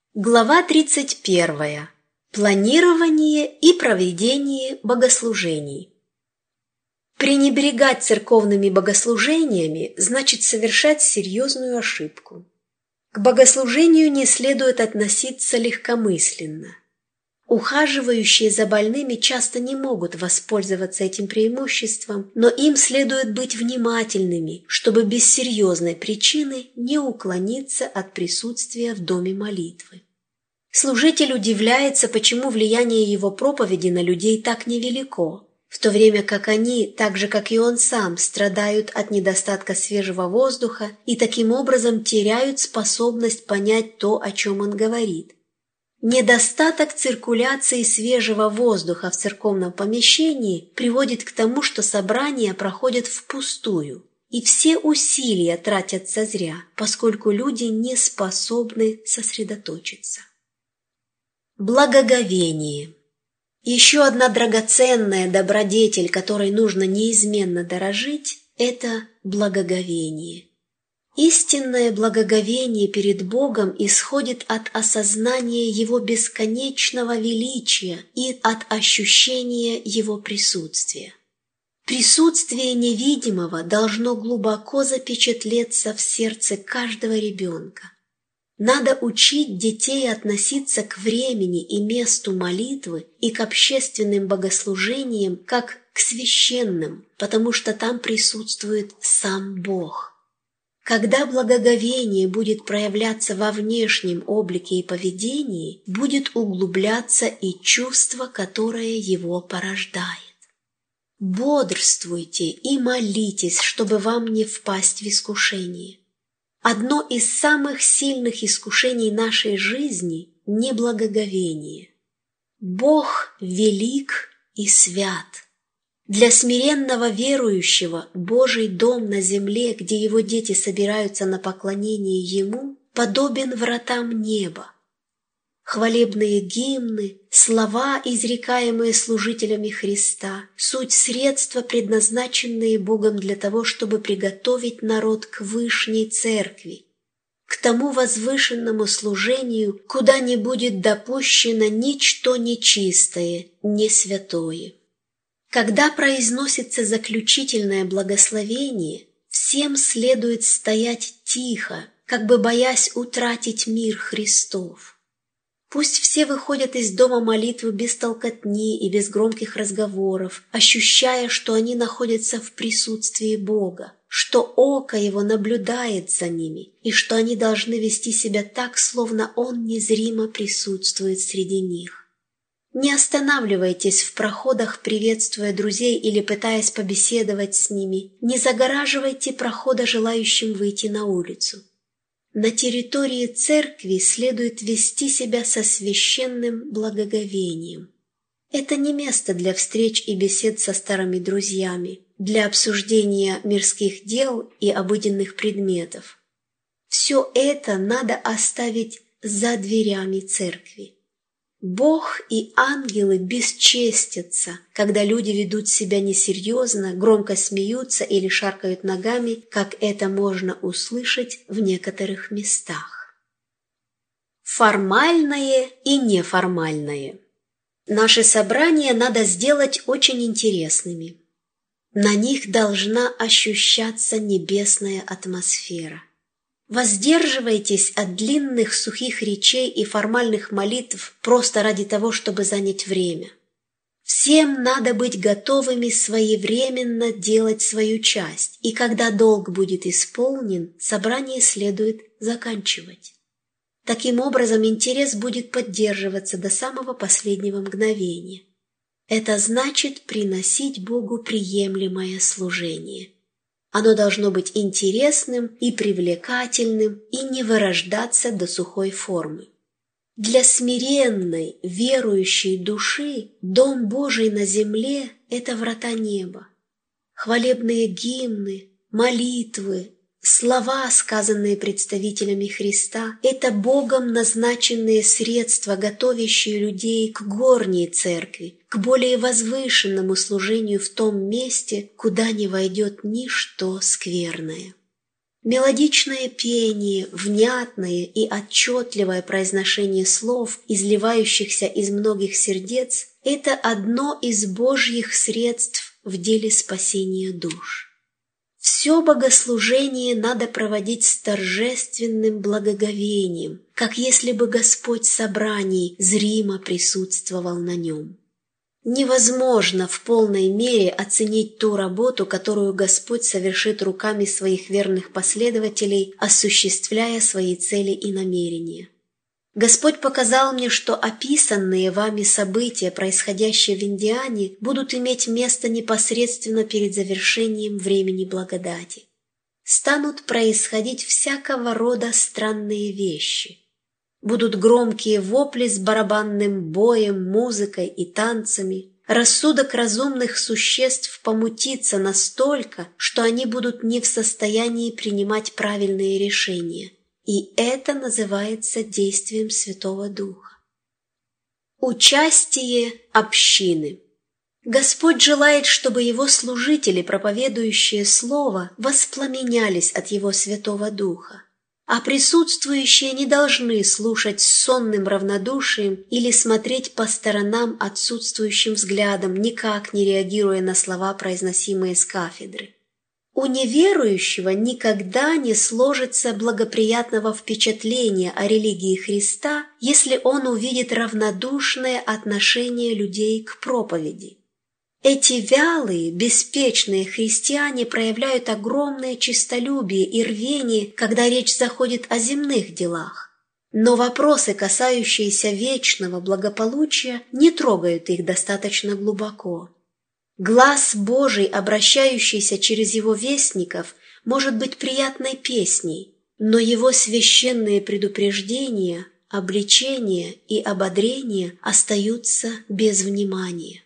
Глава 31. Планирование и проведение богослужений. Пренебрегать церковными богослужениями значит совершать серьезную ошибку. К богослужению не следует относиться легкомысленно. Ухаживающие за больными часто не могут воспользоваться этим преимуществом, но им следует быть внимательными, чтобы без серьезной причины не уклониться от присутствия в доме молитвы. Служитель удивляется, почему влияние его проповеди на людей так невелико, в то время как они, так же как и он сам, страдают от недостатка свежего воздуха и таким образом теряют способность понять то, о чем он говорит. Недостаток циркуляции свежего воздуха в церковном помещении приводит к тому, что собрания проходят впустую, и все усилия тратятся зря, поскольку люди не способны сосредоточиться. Благоговение. Еще одна драгоценная добродетель, которой нужно неизменно дорожить, это благоговение. Истинное благоговение перед Богом исходит от осознания Его бесконечного величия и от ощущения Его присутствия. Присутствие невидимого должно глубоко запечатлеться в сердце каждого ребенка. Надо учить детей относиться к времени и месту молитвы и к общественным богослужениям как к священным, потому что там присутствует сам Бог. Когда благоговение будет проявляться во внешнем облике и поведении, будет углубляться и чувство, которое его порождает. Бодрствуйте и молитесь, чтобы вам не впасть в искушение. Одно из самых сильных искушений нашей жизни – неблагоговение. Бог велик и свят. Для смиренного верующего Божий дом на земле, где его дети собираются на поклонение Ему, подобен вратам неба. Хвалебные гимны, слова, изрекаемые служителями Христа, суть средства, предназначенные Богом для того, чтобы приготовить народ к вышней церкви, к тому возвышенному служению, куда не будет допущено ничто нечистое, не святое. Когда произносится заключительное благословение, всем следует стоять тихо, как бы боясь утратить мир Христов. Пусть все выходят из дома молитвы без толкотни и без громких разговоров, ощущая, что они находятся в присутствии Бога, что око Его наблюдает за ними и что они должны вести себя так, словно Он незримо присутствует среди них. Не останавливайтесь в проходах, приветствуя друзей или пытаясь побеседовать с ними, не загораживайте прохода желающим выйти на улицу. На территории церкви следует вести себя со священным благоговением. Это не место для встреч и бесед со старыми друзьями, для обсуждения мирских дел и обыденных предметов. Все это надо оставить за дверями церкви. Бог и ангелы бесчестятся, когда люди ведут себя несерьезно, громко смеются или шаркают ногами, как это можно услышать в некоторых местах. Формальное и неформальное. Наши собрания надо сделать очень интересными. На них должна ощущаться небесная атмосфера. Воздерживайтесь от длинных сухих речей и формальных молитв просто ради того, чтобы занять время. Всем надо быть готовыми своевременно делать свою часть, и когда долг будет исполнен, собрание следует заканчивать. Таким образом, интерес будет поддерживаться до самого последнего мгновения. Это значит приносить Богу приемлемое служение. Оно должно быть интересным и привлекательным и не вырождаться до сухой формы. Для смиренной, верующей души Дом Божий на земле – это врата неба. Хвалебные гимны, молитвы, слова, сказанные представителями Христа – это Богом назначенные средства, готовящие людей к горней церкви, к более возвышенному служению в том месте, куда не войдет ничто скверное. Мелодичное пение, внятное и отчетливое произношение слов, изливающихся из многих сердец, это одно из Божьих средств в деле спасения душ. Все богослужение надо проводить с торжественным благоговением, как если бы Господь собраний зримо присутствовал на нем. Невозможно в полной мере оценить ту работу, которую Господь совершит руками своих верных последователей, осуществляя свои цели и намерения. Господь показал мне, что описанные вами события, происходящие в Индиане, будут иметь место непосредственно перед завершением времени благодати. Станут происходить всякого рода странные вещи. Будут громкие вопли с барабанным боем, музыкой и танцами. Рассудок разумных существ помутится настолько, что они будут не в состоянии принимать правильные решения. И это называется действием Святого Духа. Участие общины. Господь желает, чтобы Его служители, проповедующие Слово, воспламенялись от Его Святого Духа. А присутствующие не должны слушать с сонным равнодушием или смотреть по сторонам отсутствующим взглядом, никак не реагируя на слова, произносимые с кафедры. У неверующего никогда не сложится благоприятного впечатления о религии Христа, если он увидит равнодушное отношение людей к проповеди. Эти вялые, беспечные христиане проявляют огромное честолюбие и рвение, когда речь заходит о земных делах. Но вопросы, касающиеся вечного благополучия, не трогают их достаточно глубоко. Глас Божий, обращающийся через Его вестников, может быть приятной песней, но Его священные предупреждения, обличения и ободрения остаются без внимания.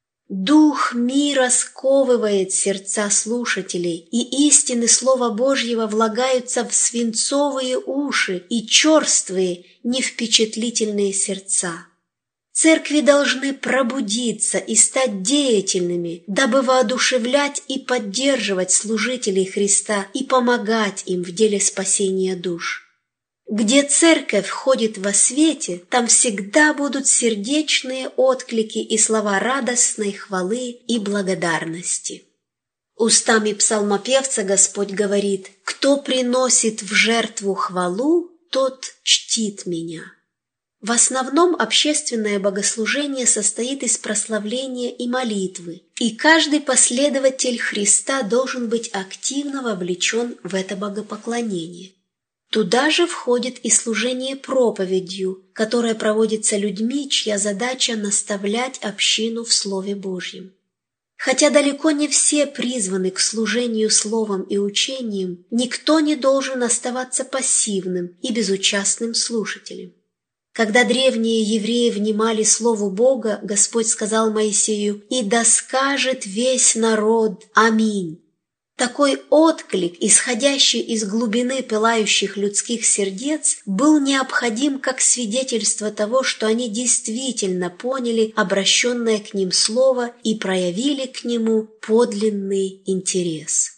Дух мира сковывает сердца слушателей, и истины Слова Божьего влагаются в свинцовые уши и черствые, невпечатлительные сердца. Церкви должны пробудиться и стать деятельными, дабы воодушевлять и поддерживать служителей Христа и помогать им в деле спасения душ. Где церковь ходит во свете, там всегда будут сердечные отклики и слова радостной хвалы и благодарности. Устами псалмопевца Господь говорит: «Кто приносит в жертву хвалу, тот чтит меня». В основном общественное богослужение состоит из прославления и молитвы, и каждый последователь Христа должен быть активно вовлечен в это богопоклонение. Туда же входит и служение проповедью, которое проводится людьми, чья задача наставлять общину в Слове Божьем. Хотя далеко не все призваны к служению словом и учением, никто не должен оставаться пассивным и безучастным слушателем. Когда древние евреи внимали слову Бога, Господь сказал Моисею: «И да скажет весь народ Аминь». Такой отклик, исходящий из глубины пылающих людских сердец, был необходим как свидетельство того, что они действительно поняли обращенное к ним слово и проявили к нему подлинный интерес.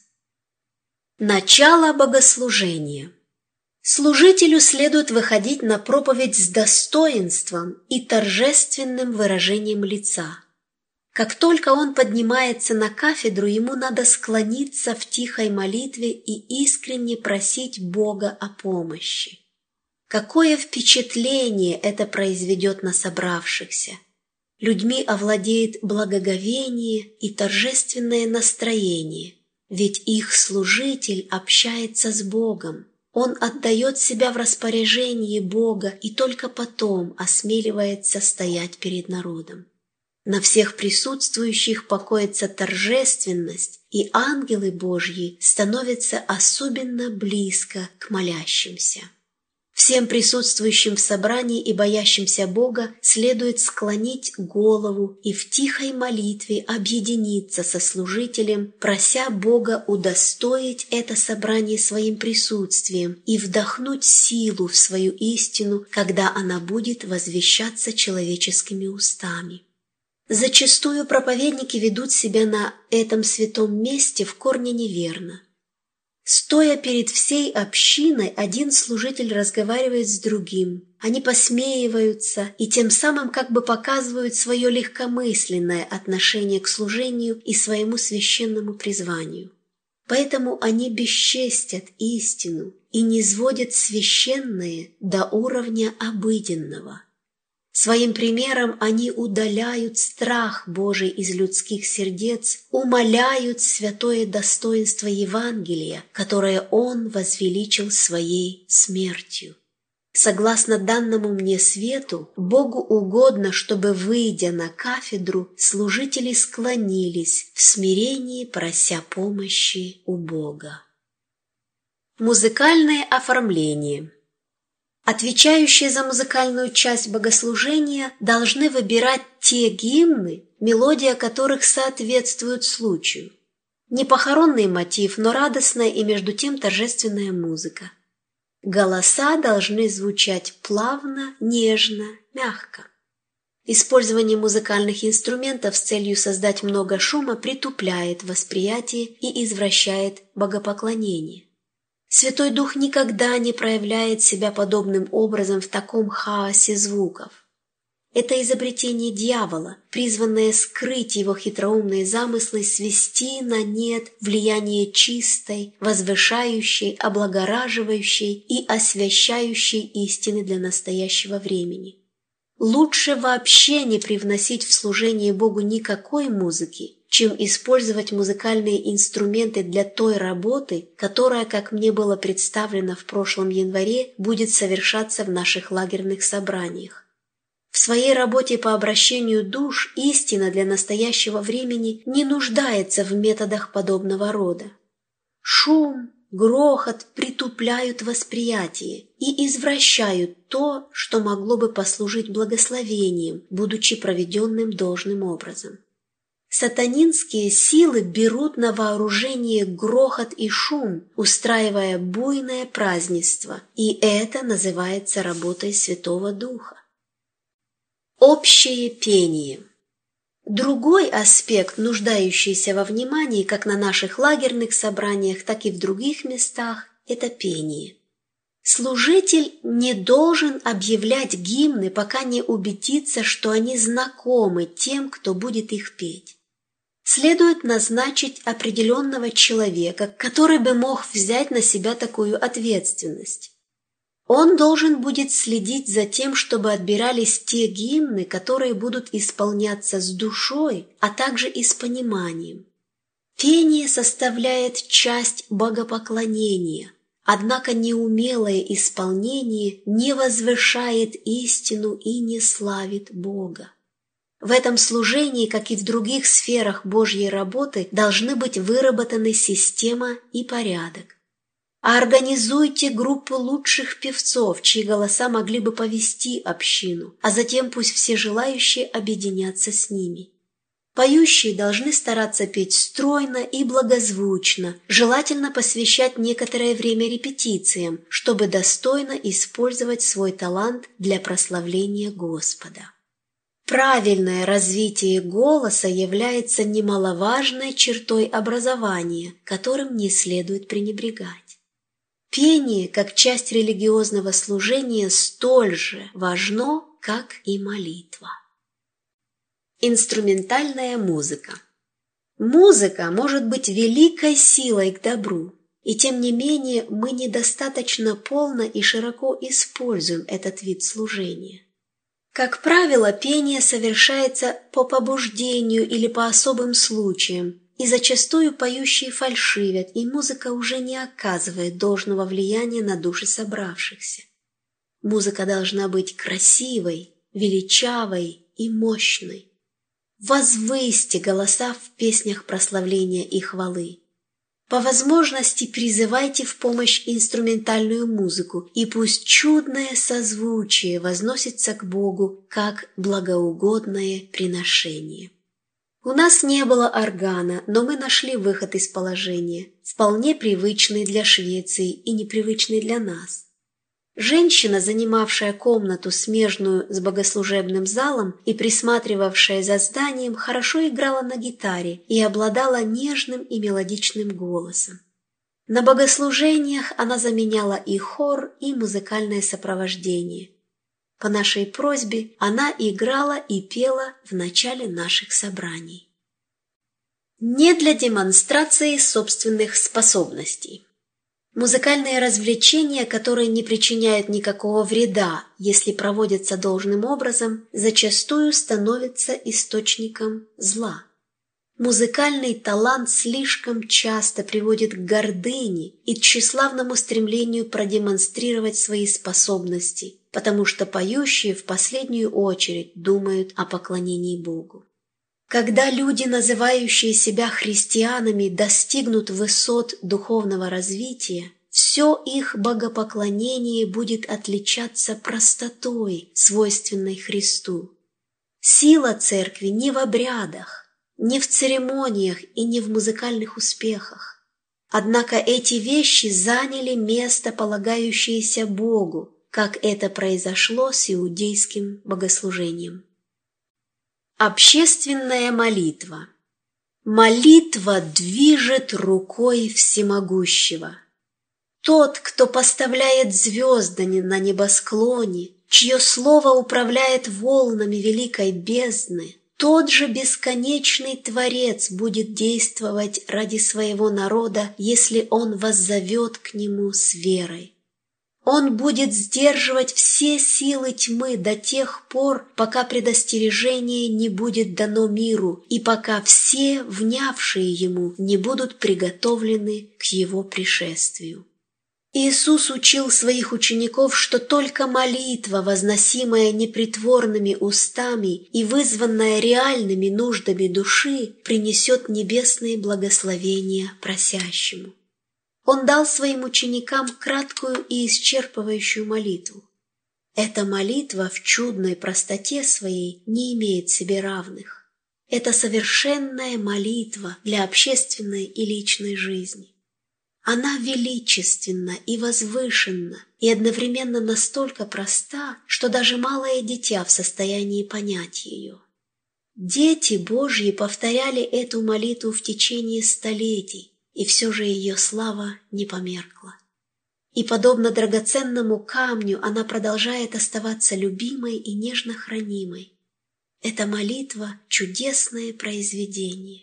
Начало богослужения. Служителю следует выходить на проповедь с достоинством и торжественным выражением лица. Как только он поднимается на кафедру, ему надо склониться в тихой молитве и искренне просить Бога о помощи. Какое впечатление это произведет на собравшихся! Людьми овладеет благоговение и торжественное настроение, ведь их служитель общается с Богом. Он отдает себя в распоряжение Бога и только потом осмеливается стоять перед народом. На всех присутствующих покоится торжественность, и ангелы Божьи становятся особенно близко к молящимся. Всем присутствующим в собрании и боящимся Бога следует склонить голову и в тихой молитве объединиться со служителем, прося Бога удостоить это собрание своим присутствием и вдохнуть силу в свою истину, когда она будет возвещаться человеческими устами. Зачастую проповедники ведут себя на этом святом месте в корне неверно. Стоя перед всей общиной, один служитель разговаривает с другим. Они посмеиваются и тем самым как бы показывают свое легкомысленное отношение к служению и своему священному призванию. Поэтому они бесчестят истину и низводят священное до уровня обыденного. Своим примером они удаляют страх Божий из людских сердец, умаляют святое достоинство Евангелия, которое Он возвеличил своей смертью. Согласно данному мне свету, Богу угодно, чтобы, выйдя на кафедру, служители склонились в смирении, прося помощи у Бога. Музыкальное оформление. Отвечающие за музыкальную часть богослужения должны выбирать те гимны, мелодия которых соответствует случаю. Не похоронный мотив, но радостная и между тем торжественная музыка. Голоса должны звучать плавно, нежно, мягко. Использование музыкальных инструментов с целью создать много шума притупляет восприятие и извращает богопоклонение. Святой Дух никогда не проявляет себя подобным образом в таком хаосе звуков. Это изобретение дьявола, призванное скрыть его хитроумные замыслы, свести на нет влияние чистой, возвышающей, облагораживающей и освящающей истины для настоящего времени. Лучше вообще не привносить в служение Богу никакой музыки, чем использовать музыкальные инструменты для той работы, которая, как мне было представлено в прошлом январе, будет совершаться в наших лагерных собраниях. В своей работе по обращению душ истина для настоящего времени не нуждается в методах подобного рода. Шум, грохот притупляют восприятие и извращают то, что могло бы послужить благословением, будучи проведенным должным образом. Сатанинские силы берут на вооружение грохот и шум, устраивая буйное празднество, и это называется работой Святого Духа. Общее пение. Другой аспект, нуждающийся во внимании как на наших лагерных собраниях, так и в других местах, это пение. Служитель не должен объявлять гимны, пока не убедится, что они знакомы тем, кто будет их петь. Следует назначить определенного человека, который бы мог взять на себя такую ответственность. Он должен будет следить за тем, чтобы отбирались те гимны, которые будут исполняться с душой, а также и с пониманием. Пение составляет часть богопоклонения, однако неумелое исполнение не возвышает истину и не славит Бога. В этом служении, как и в других сферах Божьей работы, должны быть выработаны система и порядок. Организуйте группу лучших певцов, чьи голоса могли бы повести общину, а затем пусть все желающие объединятся с ними. Поющие должны стараться петь стройно и благозвучно, желательно посвящать некоторое время репетициям, чтобы достойно использовать свой талант для прославления Господа. Правильное развитие голоса является немаловажной чертой образования, которым не следует пренебрегать. Пение, как часть религиозного служения, столь же важно, как и молитва. Инструментальная музыка. Музыка может быть великой силой к добру, и тем не менее мы недостаточно полно и широко используем этот вид служения. Как правило, пение совершается по побуждению или по особым случаям, и зачастую поющие фальшивят, и музыка уже не оказывает должного влияния на души собравшихся. Музыка должна быть красивой, величавой и мощной. Возвысьте голоса в песнях прославления и хвалы. По возможности призывайте в помощь инструментальную музыку, и пусть чудное созвучие возносится к Богу как благоугодное приношение. У нас не было органа, но мы нашли выход из положения, вполне привычный для Швеции и непривычный для нас. Женщина, занимавшая комнату, смежную с богослужебным залом и присматривавшая за зданием, хорошо играла на гитаре и обладала нежным и мелодичным голосом. На богослужениях она заменяла и хор, и музыкальное сопровождение. По нашей просьбе она играла и пела в начале наших собраний. Не для демонстрации собственных способностей. Музыкальные развлечения, которые не причиняют никакого вреда, если проводятся должным образом, зачастую становятся источником зла. Музыкальный талант слишком часто приводит к гордыне и тщеславному стремлению продемонстрировать свои способности, потому что поющие в последнюю очередь думают о поклонении Богу. Когда люди, называющие себя христианами, достигнут высот духовного развития, все их богопоклонение будет отличаться простотой, свойственной Христу. Сила церкви не в обрядах, не в церемониях и не в музыкальных успехах. Однако эти вещи заняли место, полагающееся Богу, как это произошло с иудейским богослужением. Общественная молитва. Молитва движет рукой всемогущего. Тот, кто поставляет звезды на небосклоне, чье слово управляет волнами великой бездны, тот же бесконечный Творец будет действовать ради своего народа, если он воззовет к нему с верой. Он будет сдерживать все силы тьмы до тех пор, пока предостережение не будет дано миру и пока все, внявшие ему, не будут приготовлены к его пришествию. Иисус учил своих учеников, что только молитва, возносимая непритворными устами и вызванная реальными нуждами души, принесет небесные благословения просящему. Он дал своим ученикам краткую и исчерпывающую молитву. Эта молитва в чудной простоте своей не имеет себе равных. Это совершенная молитва для общественной и личной жизни. Она величественна и возвышенна, и одновременно настолько проста, что даже малое дитя в состоянии понять ее. Дети Божьи повторяли эту молитву в течение столетий, и все же ее слава не померкла. И, подобно драгоценному камню, она продолжает оставаться любимой и нежно хранимой. Эта молитва – чудесное произведение.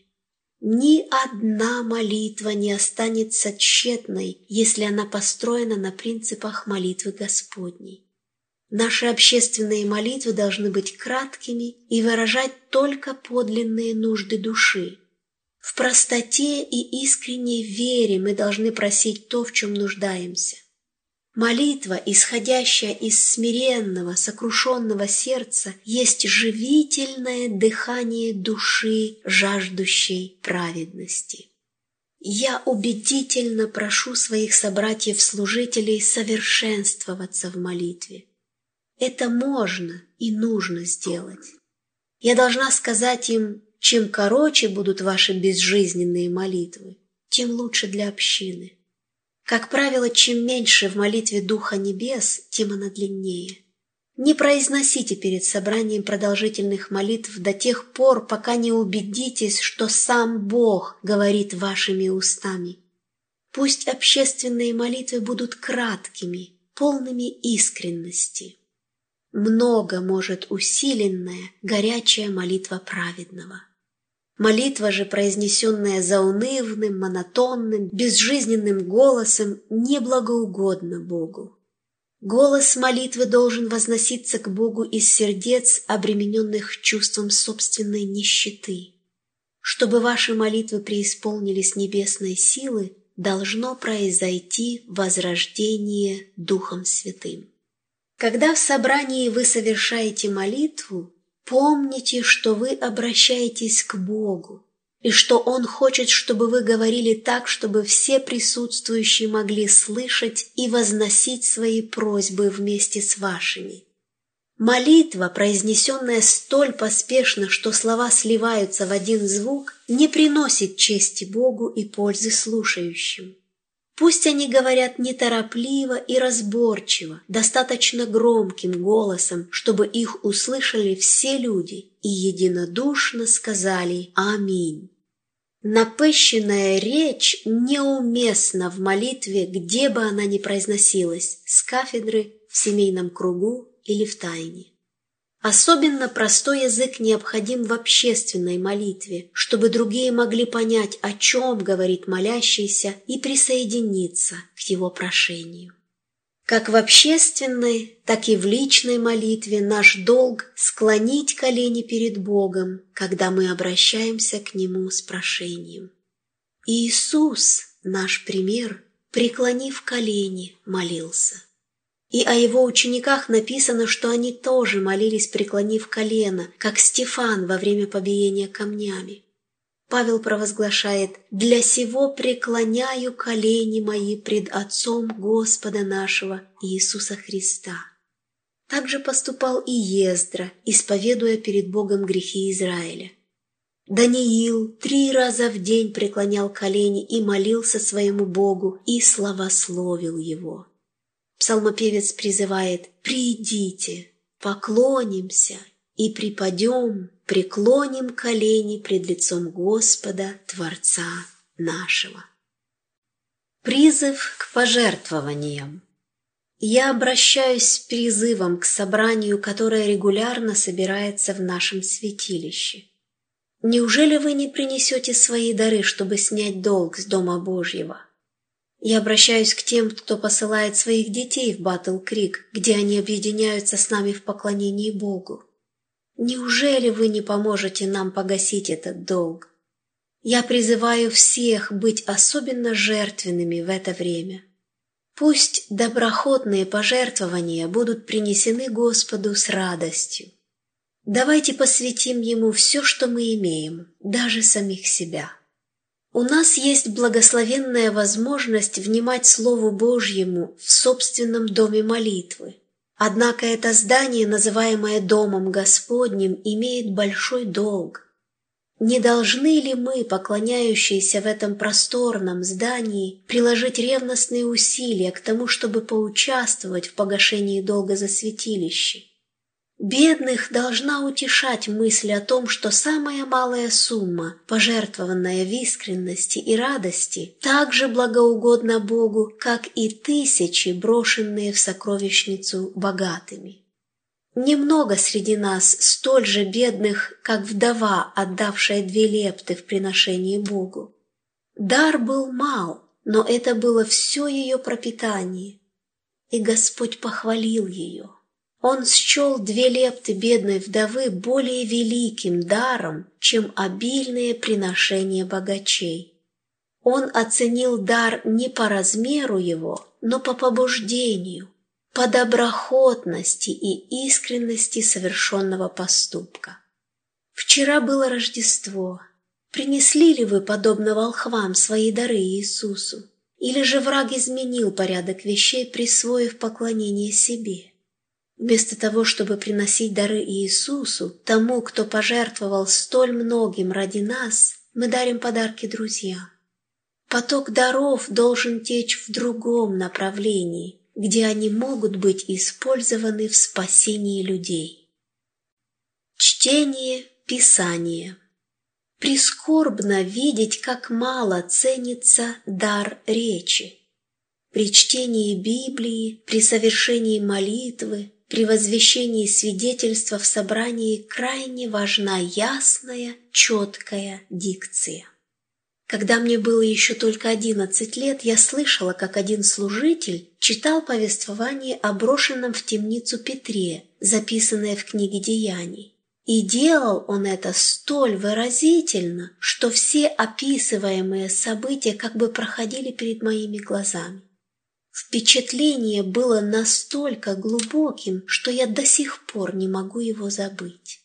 Ни одна молитва не останется тщетной, если она построена на принципах молитвы Господней. Наши общественные молитвы должны быть краткими и выражать только подлинные нужды души. В простоте и искренней вере мы должны просить то, в чем нуждаемся. Молитва, исходящая из смиренного, сокрушенного сердца, есть живительное дыхание души, жаждущей праведности. Я убедительно прошу своих собратьев-служителей совершенствоваться в молитве. Это можно и нужно сделать. Я должна сказать им: чем короче будут ваши безжизненные молитвы, тем лучше для общины. Как правило, чем меньше в молитве Духа Небес, тем она длиннее. Не произносите перед собранием продолжительных молитв до тех пор, пока не убедитесь, что сам Бог говорит вашими устами. Пусть общественные молитвы будут краткими, полными искренности. Много может усиленная, горячая молитва праведного. Молитва же, произнесенная заунывным, монотонным, безжизненным голосом, не благоугодна Богу. Голос молитвы должен возноситься к Богу из сердец, обремененных чувством собственной нищеты. Чтобы ваши молитвы преисполнились небесной силы, должно произойти возрождение Духом Святым. Когда в собрании вы совершаете молитву, помните, что вы обращаетесь к Богу, и что Он хочет, чтобы вы говорили так, чтобы все присутствующие могли слышать и возносить свои просьбы вместе с вашими. Молитва, произнесенная столь поспешно, что слова сливаются в один звук, не приносит чести Богу и пользы слушающим. Пусть они говорят неторопливо и разборчиво, достаточно громким голосом, чтобы их услышали все люди и единодушно сказали «Аминь». Напыщенная речь неуместна в молитве, где бы она ни произносилась, с кафедры, в семейном кругу или в тайне. Особенно простой язык необходим в общественной молитве, чтобы другие могли понять, о чем говорит молящийся, и присоединиться к его прошению. Как в общественной, так и в личной молитве наш долг – склонить колени перед Богом, когда мы обращаемся к Нему с прошением. Иисус, наш пример, преклонив колени, молился. И о Его учениках написано, что они тоже молились, преклонив колено, как Стефан во время побиения камнями. Павел провозглашает: «Для сего преклоняю колени мои пред Отцом Господа нашего Иисуса Христа». Так же поступал и Ездра, исповедуя перед Богом грехи Израиля. Даниил 3 раза в день преклонял колени и молился своему Богу и славословил Его. Псалмопевец призывает: «Придите, поклонимся и припадем, преклоним колени пред лицом Господа, Творца нашего». Призыв к пожертвованиям. Я обращаюсь с призывом к собранию, которое регулярно собирается в нашем святилище. Неужели вы не принесете свои дары, чтобы снять долг с Дома Божьего? Я обращаюсь к тем, кто посылает своих детей в Батл-Крик, где они объединяются с нами в поклонении Богу. Неужели вы не поможете нам погасить этот долг? Я призываю всех быть особенно жертвенными в это время. Пусть доброхотные пожертвования будут принесены Господу с радостью. Давайте посвятим Ему все, что мы имеем, даже самих себя. У нас есть благословенная возможность внимать Слову Божьему в собственном доме молитвы. Однако это здание, называемое Домом Господним, имеет большой долг. Не должны ли мы, поклоняющиеся в этом просторном здании, приложить ревностные усилия к тому, чтобы поучаствовать в погашении долга за святилище? Бедных должна утешать мысль о том, что самая малая сумма, пожертвованная в искренности и радости, так же благоугодна Богу, как и тысячи, брошенные в сокровищницу богатыми. Немного среди нас столь же бедных, как вдова, отдавшая 2 лепты в приношении Богу. Дар был мал, но это было все ее пропитание, и Господь похвалил ее. Он счел 2 лепты бедной вдовы более великим даром, чем обильные приношения богачей. Он оценил дар не по размеру его, но по побуждению, по доброхотности и искренности совершенного поступка. Вчера было Рождество. Принесли ли вы, подобно волхвам, свои дары Иисусу? Или же враг изменил порядок вещей, присвоив поклонение себе? Вместо того, чтобы приносить дары Иисусу, тому, кто пожертвовал столь многим ради нас, мы дарим подарки друзьям. Поток даров должен течь в другом направлении, где они могут быть использованы в спасении людей. Чтение Писания. Прискорбно видеть, как мало ценится дар речи. При чтении Библии, при совершении молитвы, при возвещении свидетельства в собрании крайне важна ясная, четкая дикция. Когда мне было еще только 11 лет, я слышала, как один служитель читал повествование о брошенном в темницу Петре, записанное в книге Деяний. И делал он это столь выразительно, что все описываемые события как бы проходили перед моими глазами. Впечатление было настолько глубоким, что я до сих пор не могу его забыть.